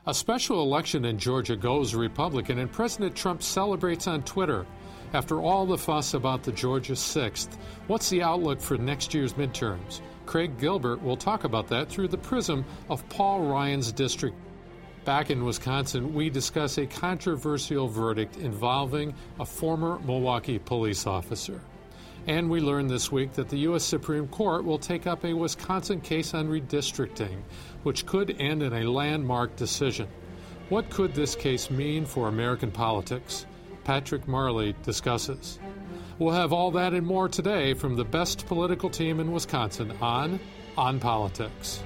A special election in Georgia goes Republican, and President Trump celebrates on Twitter. After all the fuss about the Georgia 6th, what's the outlook for next year's midterms? Craig Gilbert will talk about that through the prism of Paul Ryan's district. Back in Wisconsin, we discuss a controversial verdict involving a former Milwaukee police officer. And we learned this week that the U.S. Supreme Court will take up a Wisconsin case on redistricting, which could end in a landmark decision. What could this case mean for American politics? Patrick Marley discusses. We'll have all that and more today from the best political team in Wisconsin on Politics.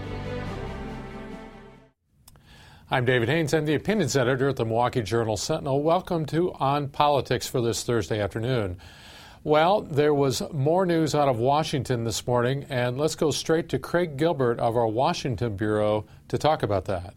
I'm David Haynes. I'm the opinions editor at the Milwaukee Journal-Sentinel. Welcome to On Politics for this Thursday afternoon. Well, there was more news out of Washington this morning, and let's go straight to Craig Gilbert of our Washington Bureau to talk about that.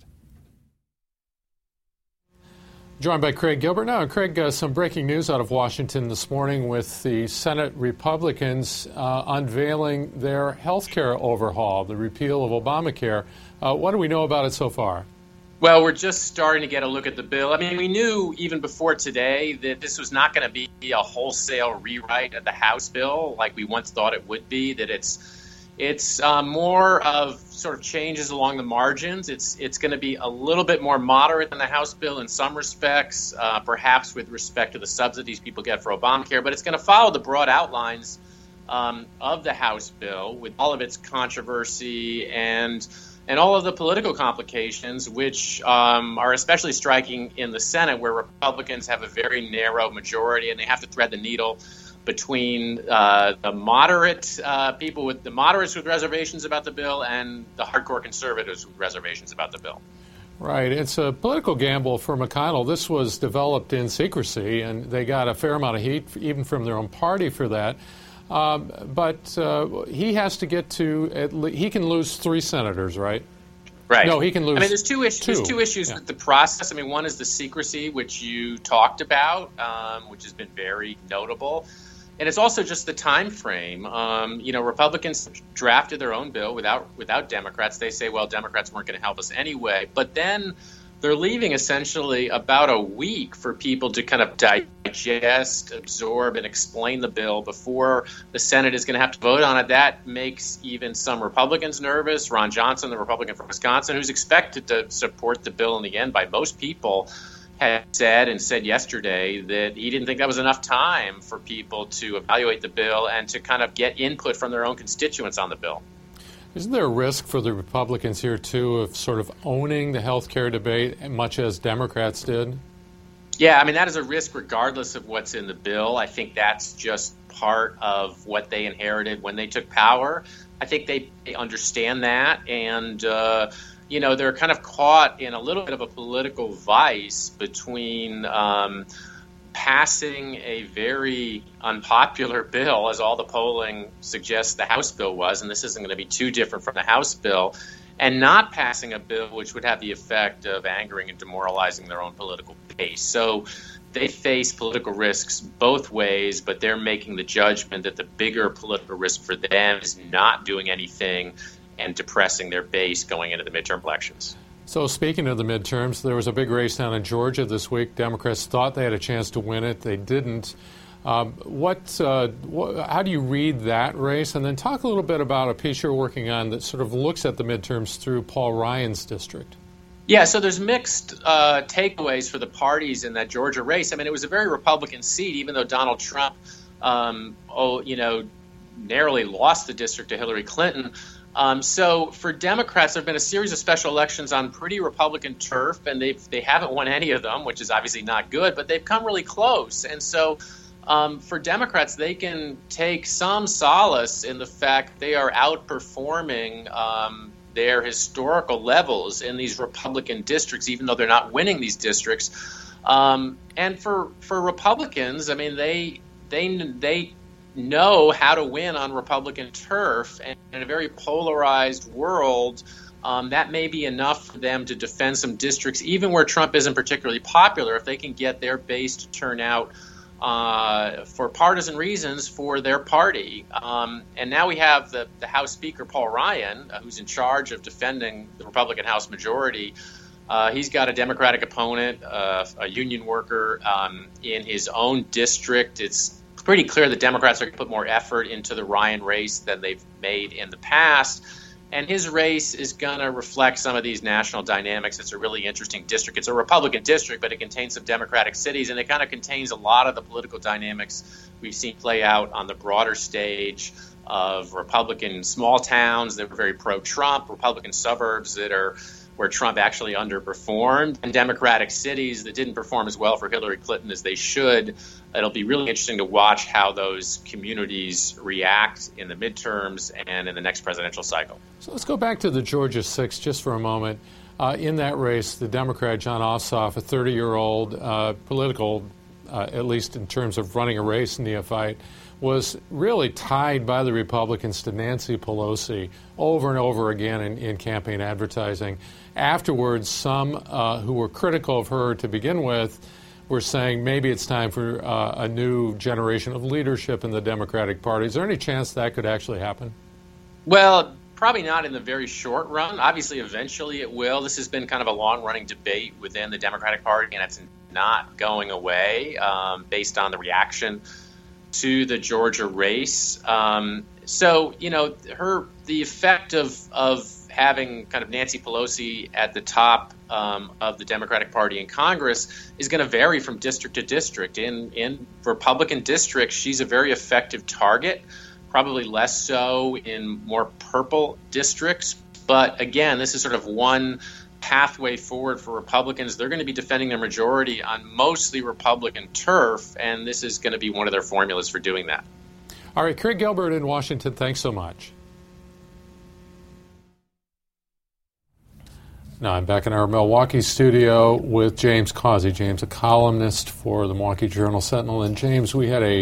Joined by Craig Gilbert now. Craig, some breaking news out of Washington this morning with the Senate Republicans unveiling their health care overhaul, the repeal of Obamacare. What do we know about it so far? Well, we're just starting to get a look at the bill. I mean, we knew even before today that this was not going to be a wholesale rewrite of the House bill like we once thought it would be, that it's more of sort of changes along the margins. It's going to be a little bit more moderate than the House bill in some respects, perhaps with respect to the subsidies people get for Obamacare, but it's going to follow the broad outlines of the House bill with all of its controversy and all of the political complications, which are especially striking in the Senate, where Republicans have a very narrow majority and they have to thread the needle between the moderate people with the moderates with reservations about the bill and the hardcore conservatives with reservations about the bill. Right. It's a political gamble for McConnell. This was developed in secrecy, and they got a fair amount of heat even from their own party for that. But he has to get to he can lose 3 senators, right? Right. No, he can lose. I mean, there's two issues with the process. I mean, one is the secrecy, which you talked about, which has been very notable, and it's also just the time frame. Republicans drafted their own bill without Democrats. They say, well, Democrats weren't going to help us anyway, but then they're leaving essentially about a week for people to kind of digest, absorb, and explain the bill before the Senate is going to have to vote on it. That makes even some Republicans nervous. Ron Johnson, the Republican from Wisconsin, who's expected to support the bill in the end by most people, had said yesterday that he didn't think that was enough time for people to evaluate the bill and to kind of get input from their own constituents on the bill. Isn't there a risk for the Republicans here, too, of sort of owning the health care debate, much as Democrats did? Yeah, I mean, that is a risk regardless of what's in the bill. I think that's just part of what they inherited when they took power. I think they understand that, and, they're kind of caught in a little bit of a political vice between passing a very unpopular bill, as all the polling suggests the House bill was, and this isn't going to be too different from the House bill, and not passing a bill which would have the effect of angering and demoralizing their own political base. So they face political risks both ways, but they're making the judgment that the bigger political risk for them is not doing anything and depressing their base going into the midterm elections. So speaking of the midterms, there was a big race down in Georgia this week. Democrats thought they had a chance to win it. They didn't. How do you read that race? And then talk a little bit about a piece you're working on that sort of looks at the midterms through Paul Ryan's district. Yeah, so there's mixed takeaways for the parties in that Georgia race. I mean, it was a very Republican seat, even though Donald Trump, narrowly lost the district to Hillary Clinton. So for Democrats, there have been a series of special elections on pretty Republican turf, and they haven't won any of them, which is obviously not good, but they've come really close. And so for Democrats, they can take some solace in the fact they are outperforming their historical levels in these Republican districts, even though they're not winning these districts. And for Republicans, I mean, they know how to win on Republican turf, and in a very polarized world, that may be enough for them to defend some districts, even where Trump isn't particularly popular, if they can get their base to turn out for partisan reasons for their party. And now we have the House Speaker, Paul Ryan, who's in charge of defending the Republican House majority He's got a Democratic opponent, a union worker in his own district. It's pretty clear the Democrats are going to put more effort into the Ryan race than they've made in the past. And his race is going to reflect some of these national dynamics. It's a really interesting district. It's a Republican district, but it contains some Democratic cities, and it kind of contains a lot of the political dynamics we've seen play out on the broader stage of Republican small towns that were very pro-Trump, Republican suburbs that are where Trump actually underperformed, and Democratic cities that didn't perform as well for Hillary Clinton as they should. It'll be really interesting to watch how those communities react in the midterms and in the next presidential cycle. So let's go back to the Georgia 6 just for a moment. In that race, the Democrat Jon Ossoff, a 30-year-old political, at least in terms of running a race neophyte, was really tied by the Republicans to Nancy Pelosi over and over again in campaign advertising. Afterwards, some who were critical of her to begin with were saying maybe it's time for a new generation of leadership in the Democratic Party. Is there any chance that could actually happen? Well, probably not in the very short run. Obviously, eventually it will. This has been kind of a long-running debate within the Democratic Party, and it's not going away based on the reaction to the Georgia race. So, the effect of having kind of Nancy Pelosi at the top of the Democratic Party in Congress is going to vary from district to district. In Republican districts, she's a very effective target, probably less so in more purple districts. But again, this is sort of one pathway forward for Republicans. They're going to be defending their majority on mostly Republican turf, and this is going to be one of their formulas for doing that. All right, Craig Gilbert in Washington, thanks so much. Now I'm back in our Milwaukee studio with James Causey. James, a columnist for the Milwaukee Journal-Sentinel. And James, we had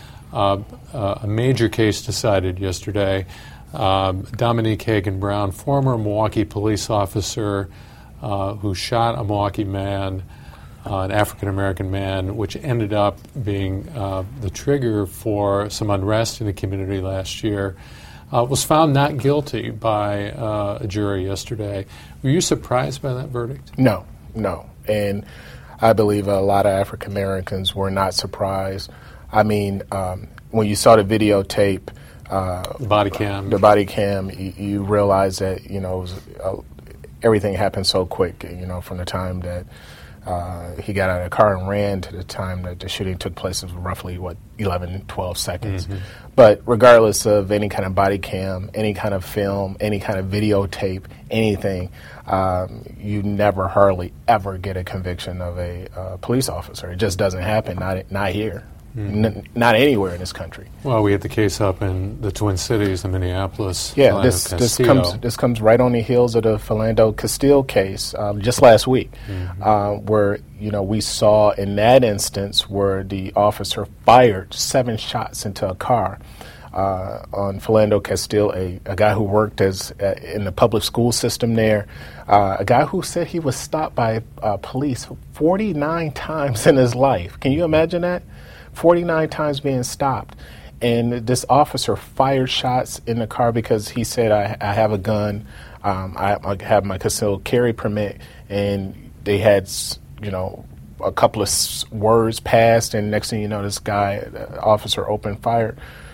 a major case decided yesterday. Dominique Hagan Brown, former Milwaukee police officer who shot a Milwaukee man, an African-American man, which ended up being the trigger for some unrest in the community last year, was found not guilty by a jury yesterday. Were you surprised by that verdict? No. And I believe a lot of African Americans were not surprised. I mean, when you saw the videotape, the body cam, you realize that, it was, everything happened so quick, from the time that he got out of the car and ran to the time that the shooting took place was roughly, 11, 12 seconds. Mm-hmm. But regardless of any kind of body cam, any kind of film, any kind of videotape, anything, you never hardly ever get a conviction of a police officer. It just doesn't happen, not here. Mm-hmm. Not anywhere in this country. Well, we had the case up in the Twin Cities in Minneapolis. Yeah, this comes right on the heels of the Philando Castile case just last week, where we saw in that instance where the officer fired 7 shots into a car on Philando Castile, a guy who worked in the public school system there, a guy who said he was stopped by police 49 times in his life. Can you imagine that? 49 times being stopped. And this officer fired shots in the car because he said, I have a gun, I have my concealed carry permit, and they had, a couple of words passed, and next thing you know, this guy, the officer fired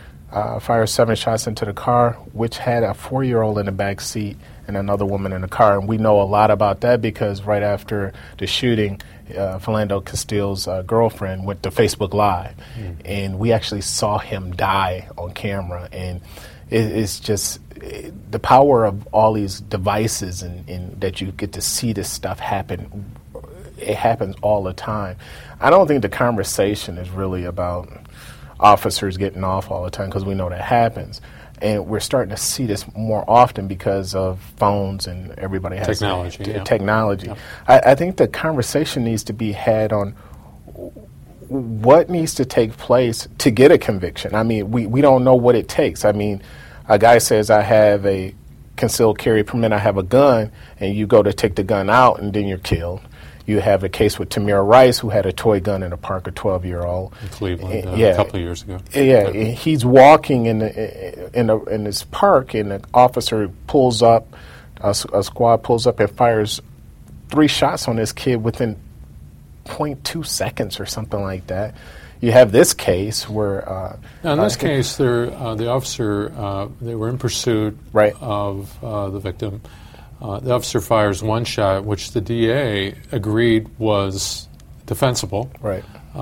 7 shots into the car, which had a 4-year-old in the back seat and another woman in the car. And we know a lot about that because right after the shooting, Philando Castile's girlfriend went to Facebook Live, and we actually saw him die on camera. And it's just the power of all these devices and that you get to see this stuff happen. It happens all the time. I don't think the conversation is really about officers getting off all the time, because we know that happens. And we're starting to see this more often because of phones and everybody has technology. Yeah. I think the conversation needs to be had on what needs to take place to get a conviction. I mean, we don't know what it takes. I mean, a guy says, I have a concealed carry permit, I have a gun, and you go to take the gun out and then you're killed. You have a case with Tamir Rice, who had a toy gun in a park, a 12-year-old. In Cleveland, a couple of years ago. Yeah, he's walking in this park, and an officer pulls up, a squad pulls up and fires 3 shots on this kid within 0.2 seconds or something like that. You have this case where... now in this case, the officer, they were in pursuit of the victim. The officer fires 1 shot, which the DA agreed was defensible. Right.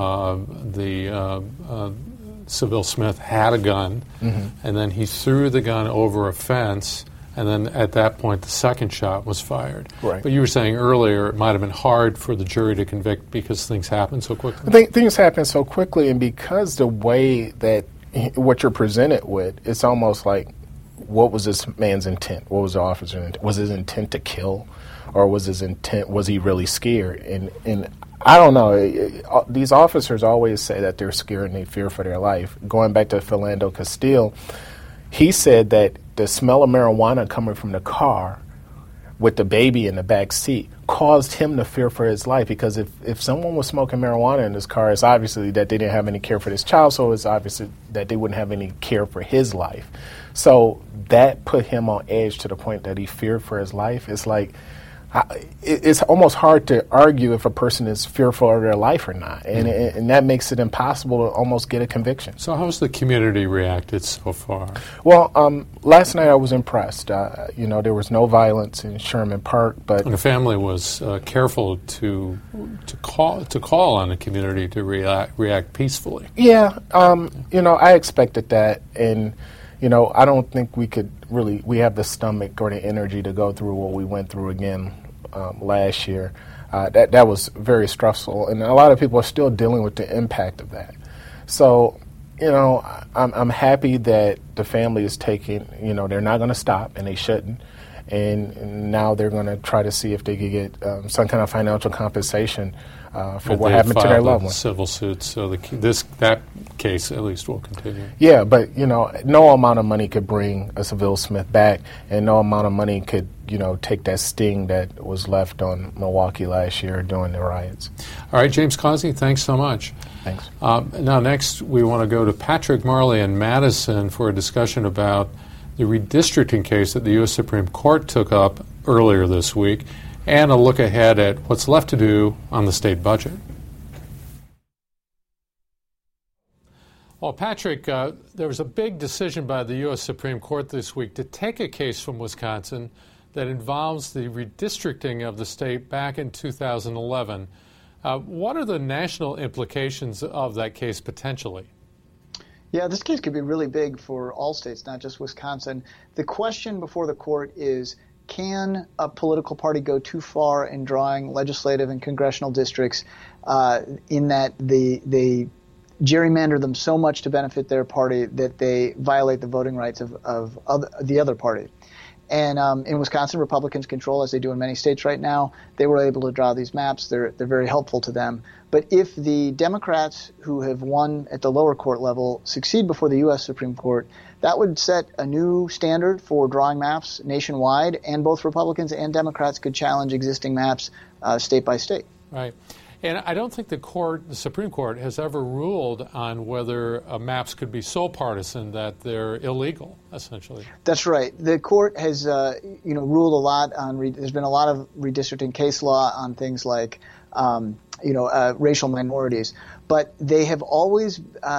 Seville Smith had a gun, and then he threw the gun over a fence, and then at that point the second shot was fired. Right. But you were saying earlier it might have been hard for the jury to convict because things happen so quickly. I think things happen so quickly, and because the way that what you're presented with, it's almost like, what was this man's intent? What was the officer's intent? Was his intent to kill, or was he really scared? And I don't know. These officers always say that they're scared and they fear for their life. Going back to Philando Castile, he said that the smell of marijuana coming from the car with the baby in the back seat caused him to fear for his life, because if someone was smoking marijuana in his car, it's obviously that they didn't have any care for this child, so it's obviously that they wouldn't have any care for his life. So that put him on edge to the point that he feared for his life. It's like, it's almost hard to argue if a person is fearful of their life or not, and that makes it impossible to almost get a conviction. So how's the community reacted so far? Well, last night I was impressed. There was no violence in Sherman Park, but... And the family was careful to call on the community to react peacefully. Yeah, I expected that, and... I don't think we have the stomach or the energy to go through what we went through again last year. That was very stressful, and a lot of people are still dealing with the impact of that. So, I'm happy that the family is taking, they're not going to stop, and they shouldn't. And now they're going to try to see if they could get some kind of financial compensation for what happened to their loved one. Civil suits, so that case at least will continue. Yeah, but no amount of money could bring a Seville Smith back, and no amount of money could take that sting that was left on Milwaukee last year during the riots. All right, James Causey, thanks so much. Thanks. Now next we want to go to Patrick Marley in Madison for a discussion about the redistricting case that the U.S. Supreme Court took up earlier this week, and a look ahead at what's left to do on the state budget. Well, Patrick, there was a big decision by the U.S. Supreme Court this week to take a case from Wisconsin that involves the redistricting of the state back in 2011. What are the national implications of that case potentially? Yeah, this case could be really big for all states, not just Wisconsin. The question before the court is, can a political party go too far in drawing legislative and congressional districts in that they gerrymander them so much to benefit their party that they violate the voting rights of the other party? And in Wisconsin, Republicans control, as they do in many states right now. They were able to draw these maps. They're very helpful to them. But if the Democrats who have won at the lower court level succeed before the U.S. Supreme Court, that would set a new standard for drawing maps nationwide, and both Republicans and Democrats could challenge existing maps state by state. Right. And I don't think the Supreme Court has ever ruled on whether maps could be so partisan that they're illegal, essentially. That's right. The court has, ruled a lot on. There's been a lot of redistricting case law on things like, racial minorities, but they have always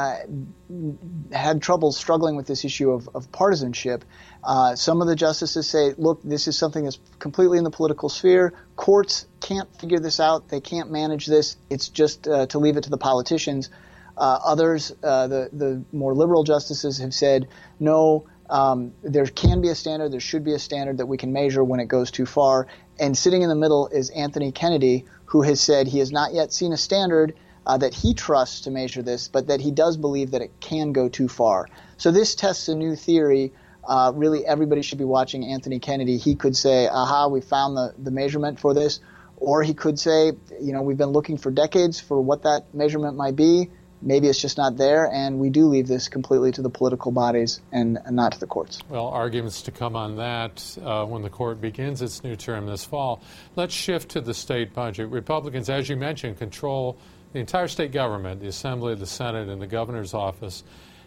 had trouble struggling with this issue of partisanship. Some of the justices say, look, this is something that's completely in the political sphere. Courts can't figure this out. They can't manage this. It's just to leave it to the politicians. Others, the more liberal justices, have said, no, there can be a standard. There should be a standard that we can measure when it goes too far. And sitting in the middle is Anthony Kennedy, who has said he has not yet seen a standard that he trusts to measure this, but that he does believe that it can go too far. So this tests a new theory. Really, everybody should be watching Anthony Kennedy. He could say, aha, we found the measurement for this. Or he could say, we've been looking for decades for what that measurement might be. Maybe it's just not there, and we do leave this completely to the political bodies and not to the courts. Well, arguments to come on that when the court begins its new term this fall. Let's shift to the state budget. Republicans, as you mentioned, control the entire state government, the Assembly, the Senate, and the governor's office.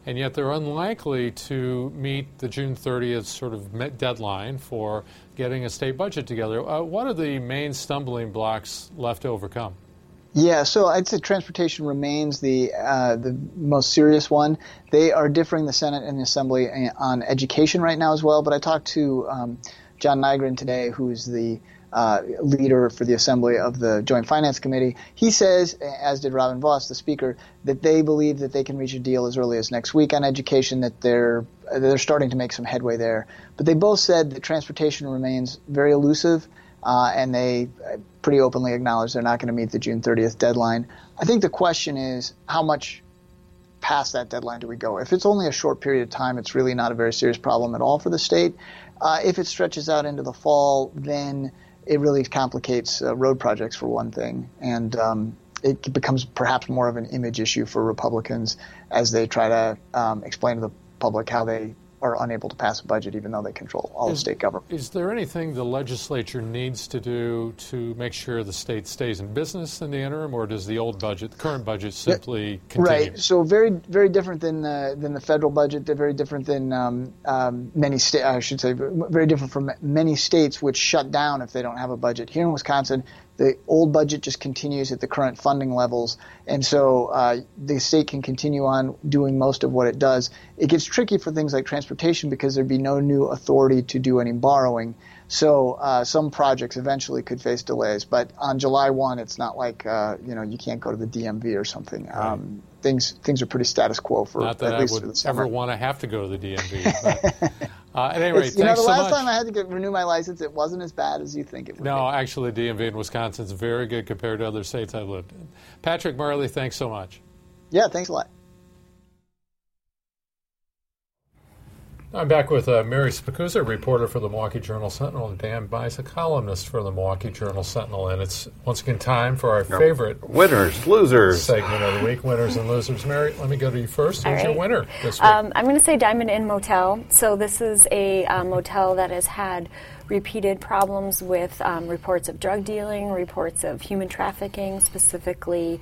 and yet they're unlikely to meet the June 30th sort of deadline for getting a state budget together. What are the main stumbling blocks left to overcome? Yeah, so I'd say transportation remains the most serious one. They are differing, the Senate and the Assembly, on education right now as well. But I talked to John Nygren today, who's the leader for the Assembly of the Joint Finance Committee. He says, as did Robin Vos, the Speaker, that they believe that they can reach a deal as early as next week on education, that they're starting to make some headway there. But they both said that transportation remains very elusive, and they pretty openly acknowledge they're not going to meet the June 30th deadline. I think the question is, how much past that deadline do we go? If it's only a short period of time, it's really not a very serious problem at all for the state. If it stretches out into the fall, then it really complicates road projects, for one thing, and it becomes perhaps more of an image issue for Republicans as they try to explain to the public how they are unable to pass a budget even though they control all of state government. Is there anything the legislature needs to do to make sure the state stays in business in the interim, or does the current budget simply continue? Right. So very, very different than the federal budget. They're very different than many states. I should say very different from many states which shut down if they don't have a budget. Here in Wisconsin, the old budget just continues at the current funding levels, and so the state can continue on doing most of what it does. It gets tricky for things like transportation because there'd be no new authority to do any borrowing. So some projects eventually could face delays. But on July 1, it's not like you can't go to the DMV or something. Right. Things are pretty status quo for not that at least I would for the summer. ever want to have to go to the DMV. But, at any rate, thanks so much. The last time I had to renew my license, it wasn't as bad as you think it would be. No, actually, DMV in Wisconsin is very good compared to other states I've lived in. Patrick Marley, thanks so much. Yeah, thanks a lot. I'm back with Mary Spicuzza, reporter for the Milwaukee Journal-Sentinel, and Dan Bice, a columnist for the Milwaukee Journal-Sentinel. And it's once again time for our favorite winners, losers segment of the week, winners and losers. Mary, let me go to you first. Who's your winner this week? I'm going to say Diamond Inn Motel. So this is a motel that has had repeated problems with reports of drug dealing, reports of human trafficking, specifically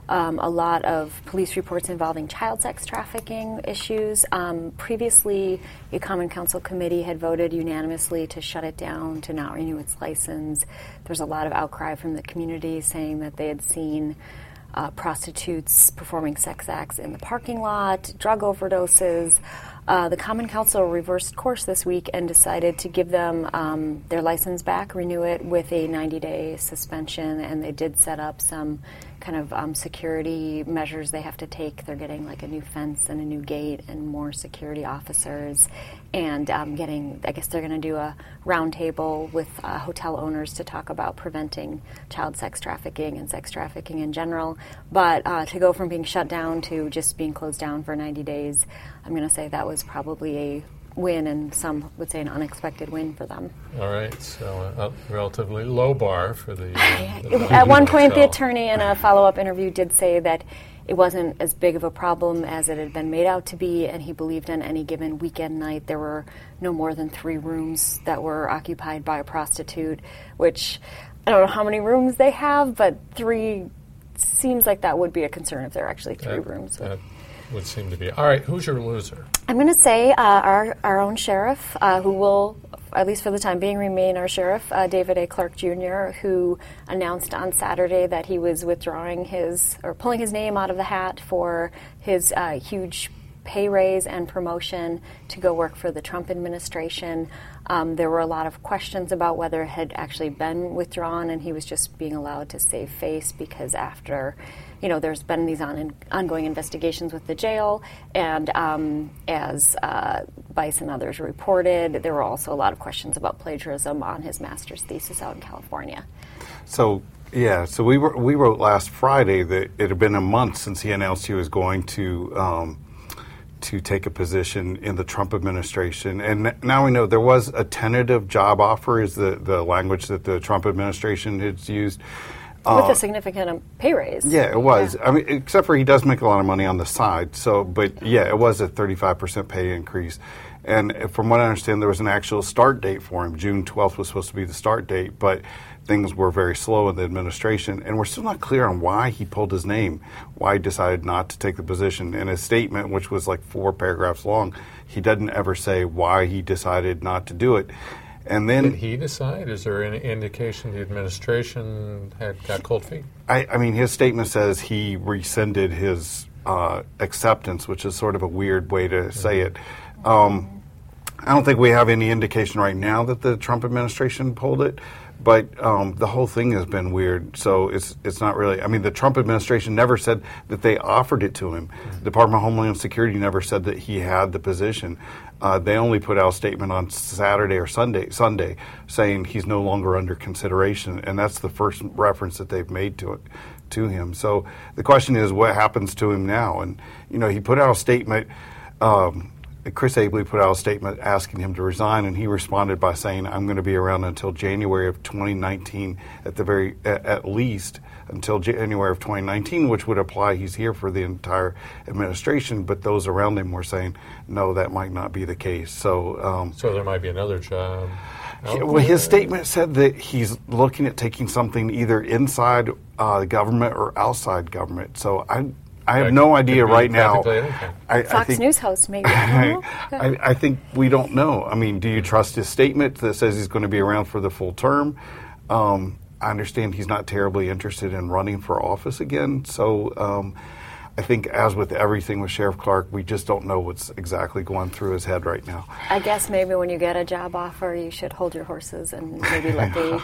a lot of police reports involving child sex trafficking issues. Previously, a Common Council committee had voted unanimously to shut it down, to not renew its license. There's a lot of outcry from the community saying that they had seen prostitutes performing sex acts in the parking lot, drug overdoses. The Common Council reversed course this week and decided to give them their license back, renew it with a 90-day suspension, and they did set up some kind of security measures they have to take. They're getting like a new fence and a new gate and more security officers, and I guess they're going to do a roundtable with hotel owners to talk about preventing child sex trafficking and sex trafficking in general. But to go from being shut down to just being closed down for 90 days, I'm going to say that was probably a win, and some would say an unexpected win for them. All right, so a relatively low bar for the at one point, the attorney in a follow-up interview did say that it wasn't as big of a problem as it had been made out to be, and he believed on any given weekend night there were no more than 3 rooms that were occupied by a prostitute, which I don't know how many rooms they have, but 3 seems like that would be a concern if there are actually 3 rooms. That would seem to be. All right, who's your loser? I'm going to say our own sheriff, who will, at least for the time being, remain our sheriff, David A. Clark Jr., who announced on Saturday that he was withdrawing pulling his name out of the hat for his huge pay raise and promotion to go work for the Trump administration. There were a lot of questions about whether it had actually been withdrawn, and he was just being allowed to save face because after, there's been these ongoing investigations with the jail, and as Bice and others reported, there were also a lot of questions about plagiarism on his master's thesis out in California. So we wrote last Friday that it had been a month since he announced he was going to take a position in the Trump administration. And now we know there was a tentative job offer, is the language that the Trump administration has used. With a significant pay raise. Yeah, it was. Yeah. I mean, except for he does make a lot of money on the side. So, but yeah, it was a 35% pay increase. And from what I understand, there was an actual start date for him. June 12th was supposed to be the start date, but things were very slow in the administration. And we're still not clear on why he pulled his name, why he decided not to take the position. In his statement, which was like 4 paragraphs long, he doesn't ever say why he decided not to do it. And then, did he decide? Is there any indication the administration had got cold feet? I mean, his statement says he rescinded his acceptance, which is sort of a weird way to say it. I don't think we have any indication right now that the Trump administration pulled it, but the whole thing has been weird. So it's not really. I mean, the Trump administration never said that they offered it to him. The Department of Homeland Security never said that he had the position. They only put out a statement on Saturday or Sunday saying he's no longer under consideration, and that's the first reference that they've made to him. So the question is, what happens to him now? And he put out a statement. Chris Abele put out a statement asking him to resign, and he responded by saying, "I'm going to be around until January of 2019, at least until January of 2019," which would imply he's here for the entire administration. But those around him were saying, "No, that might not be the case." So there might be another job. Well, his statement said that he's looking at taking something either inside government or outside government. So I have no idea right now. Fox News host, maybe. I think we don't know. I mean, do you trust his statement that says he's going to be around for the full term? I understand he's not terribly interested in running for office again. So I think, as with everything with Sheriff Clarke, we just don't know what's exactly going through his head right now. I guess maybe when you get a job offer, you should hold your horses and maybe let the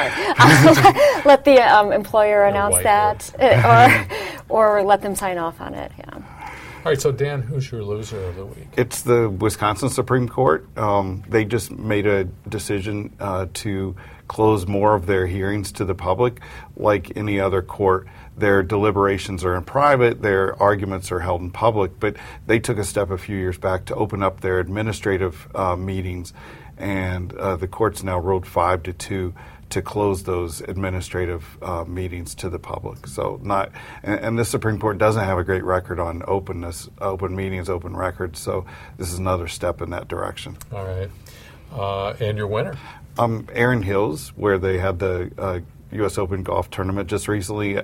let the employer announce that, or let them sign off on it. Yeah. All right. So Dan, who's your loser of the week? It's the Wisconsin Supreme Court. They just made a decision to close more of their hearings to the public, like any other court. Their deliberations are in private, their arguments are held in public, but they took a step a few years back to open up their administrative meetings, and the court's now ruled 5-2 to close those administrative meetings to the public. So and the Supreme Court doesn't have a great record on openness, open meetings, open records, so this is another step in that direction. All right. And your winner? Erin Hills, where they had the U.S. Open golf tournament just recently.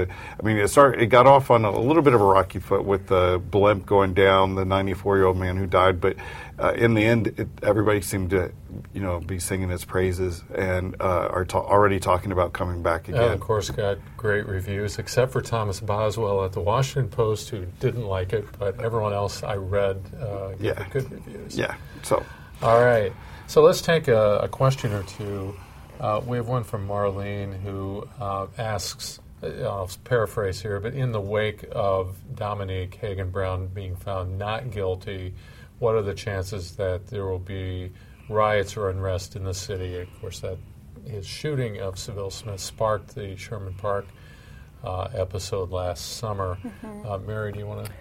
It got off on a little bit of a rocky foot with the blimp going down, the 94-year-old man who died. But in the end, everybody seemed to, be singing its praises and are already talking about coming back again. And of course, got great reviews, except for Thomas Boswell at the Washington Post, who didn't like it, but everyone else I read gave it good reviews. Yeah. So. All right. So let's take a question or two. We have one from Marlene who asks, I'll paraphrase here, but in the wake of Dominique Hagen-Brown being found not guilty, what are the chances that there will be riots or unrest in the city? Of course, that his shooting of Seville Smith sparked the Sherman Park episode last summer. Mm-hmm. Mary, do you want to?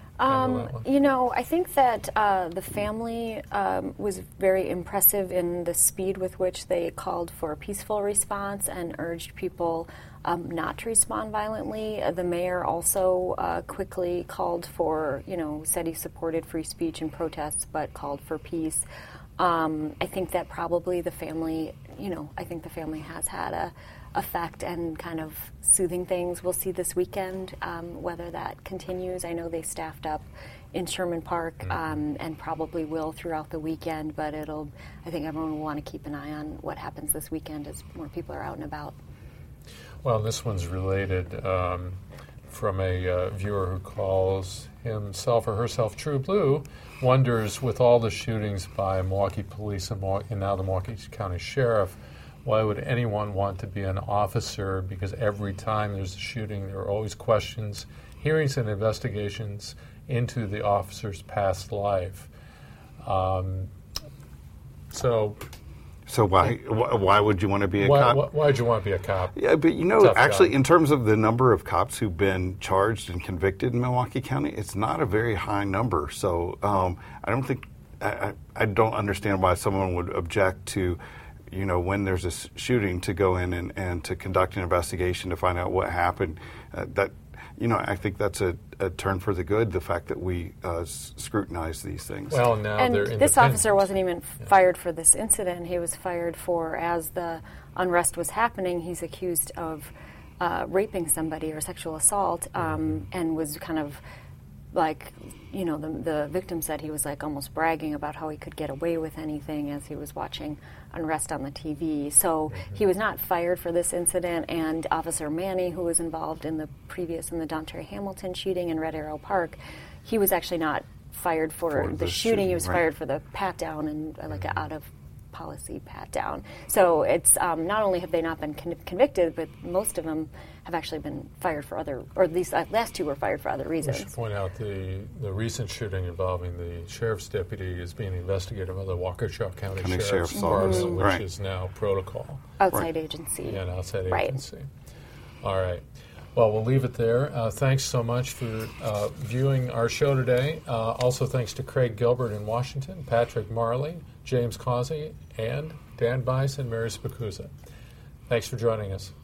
I think that the family was very impressive in the speed with which they called for a peaceful response and urged people not to respond violently. The mayor also quickly called for, said he supported free speech and protests, but called for peace. I think that probably the family, has had a effect and kind of soothing things. We'll see this weekend whether that continues. I know they staffed up in Sherman Park and probably will throughout the weekend, but I think everyone will want to keep an eye on what happens this weekend as more people are out and about. Well, this one's related from a viewer who calls himself or herself True Blue, wonders, with all the shootings by Milwaukee police and now the Milwaukee County Sheriff, why would anyone want to be an officer? Because every time there's a shooting, there are always questions, hearings, and investigations into the officer's past life. So why would you want to be a cop? Why would you want to be a cop? Yeah, but actually, in terms of the number of cops who've been charged and convicted in Milwaukee County, it's not a very high number. So I don't think I don't understand why someone would object to, when there's a shooting, to go in and to conduct an investigation to find out what happened. I think that's a turn for the good, the fact that we scrutinize these things. Well, now and they're this officer wasn't even fired for this incident. He was fired for, as the unrest was happening, he's accused of raping somebody or sexual assault, and was kind of like, the victim said he was like almost bragging about how he could get away with anything as he was watching unrest on the TV. So he was not fired for this incident, and Officer Manny, who was involved in the Dontre Hamilton shooting in Red Arrow Park, he was actually not fired for the shooting. He was fired for the pat down and like an out of policy pat down. So it's not only have they not been convicted, but most of them have actually been fired for other, or at least last two were fired for other reasons. We should point out the recent shooting involving the sheriff's deputy is being investigated by the Waukesha County Sheriff's Office, which is now protocol. Outside agency. Yeah, an outside agency. All right. Well, we'll leave it there. Thanks so much for viewing our show today. Also, thanks to Craig Gilbert in Washington, Patrick Marley, James Causey, and Dan Bice and Mary Spicuzza. Thanks for joining us.